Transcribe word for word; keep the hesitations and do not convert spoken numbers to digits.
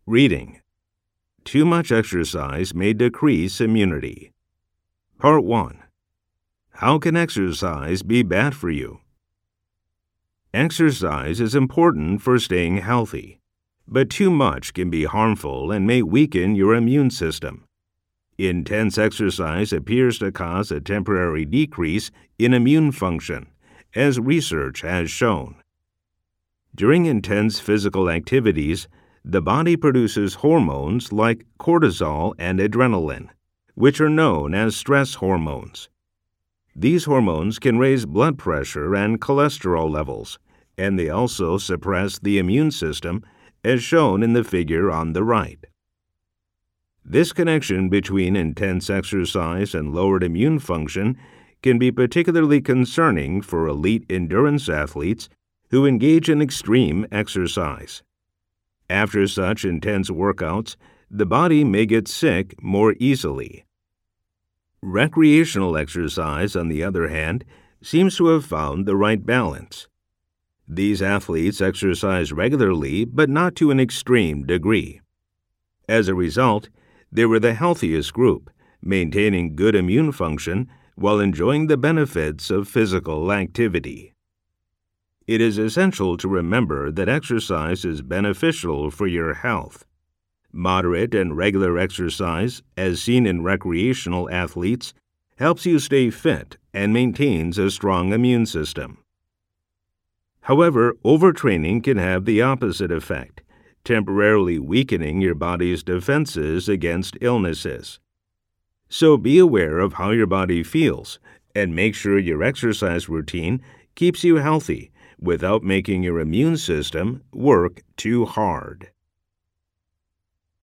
Reading. Too much exercise may decrease immunity. Part one. How can exercise be bad for you? Exercise is important for staying healthy, but too much can be harmful and may weaken your immune system. Intense exercise appears to cause a temporary decrease in immune function, as research has shown. During intense physical activities, the body produces hormones like cortisol and adrenaline, which are known as stress hormones. These hormones can raise blood pressure and cholesterol levels, and they also suppress the immune system, as shown in the figure on the right. This connection between intense exercise and lowered immune function can be particularly concerning for elite endurance athletes who engage in extreme exercise. After such intense workouts, the body may get sick more easily. Recreational exercise, on the other hand, seems to have found the right balance. These athletes exercise regularly, but not to an extreme degree. As a result, they were the healthiest group, maintaining good immune function while enjoying the benefits of physical activity. It is essential to remember that exercise is beneficial for your health. Moderate and regular exercise, as seen in recreational athletes, helps you stay fit and maintains a strong immune system. However, overtraining can have the opposite effect, temporarily weakening your body's defenses against illnesses. So be aware of how your body feels and make sure your exercise routine keeps you healthy without making your immune system work too hard.